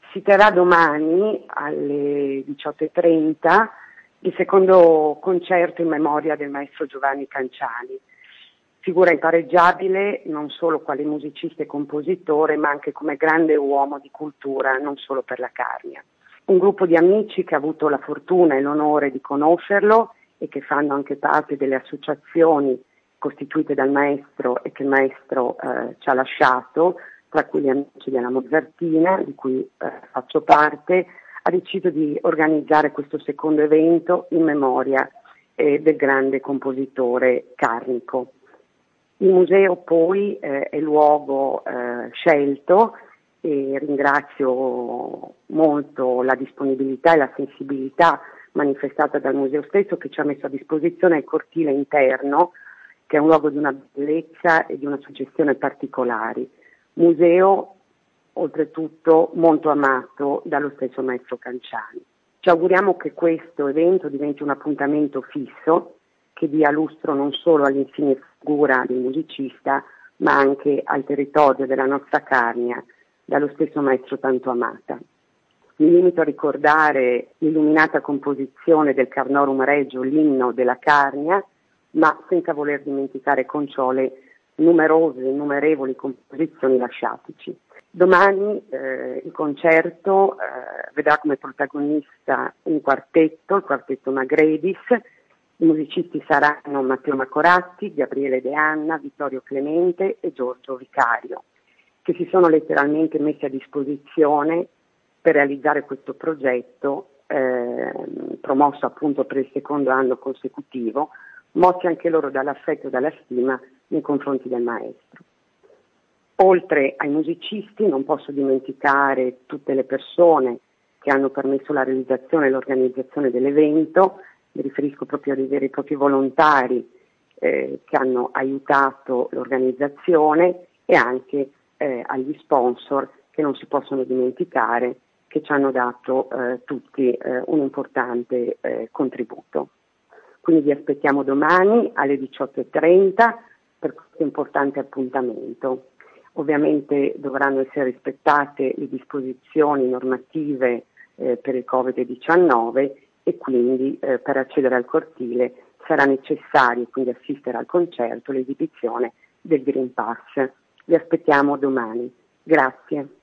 Si terrà domani alle 18:30 il secondo concerto in memoria del maestro Giovanni Canciani, figura impareggiabile non solo quale musicista e compositore, ma anche come grande uomo di cultura, non solo per la Carnia. Un gruppo di amici che ha avuto la fortuna e l'onore di conoscerlo e che fanno anche parte delle associazioni costituite dal maestro e che il maestro ci ha lasciato, tra cui gli amici della Mozartina, di cui faccio parte, ha deciso di organizzare questo secondo evento in memoria del grande compositore carnico. Il museo poi è il luogo scelto e ringrazio molto la disponibilità e la sensibilità manifestata dal museo stesso, che ci ha messo a disposizione il cortile interno, che è un luogo di una bellezza e di una suggestione particolari. Museo oltretutto molto amato dallo stesso maestro Canciani. Ci auguriamo che questo evento diventi un appuntamento fisso che dia lustro non solo all'insigne figura del musicista, ma anche al territorio della nostra Carnia, dallo stesso maestro tanto amata. Mi limito a ricordare l'illuminata composizione del Carnorum Regio, l'inno della Carnia, ma senza voler dimenticare con ciò le numerose e innumerevoli composizioni lasciatici. Domani il concerto vedrà come protagonista un quartetto, il quartetto Magredis. I musicisti saranno Matteo Macoratti, Gabriele De Anna, Vittorio Clemente e Giorgio Vicario, che si sono letteralmente messi a disposizione per realizzare questo progetto promosso appunto per il secondo anno consecutivo, mossi anche loro dall'affetto e dalla stima nei confronti del maestro. Oltre ai musicisti non posso dimenticare tutte le persone che hanno permesso la realizzazione e l'organizzazione dell'evento. Mi riferisco proprio ai veri e propri volontari che hanno aiutato l'organizzazione e anche agli sponsor che non si possono dimenticare, che ci hanno dato tutti un importante contributo. Quindi vi aspettiamo domani alle 18:30 per questo importante appuntamento. Ovviamente dovranno essere rispettate le disposizioni normative per il Covid-19 e quindi per accedere al cortile sarà necessario quindi assistere al concerto, l'esibizione del Green Pass. Vi aspettiamo domani. Grazie.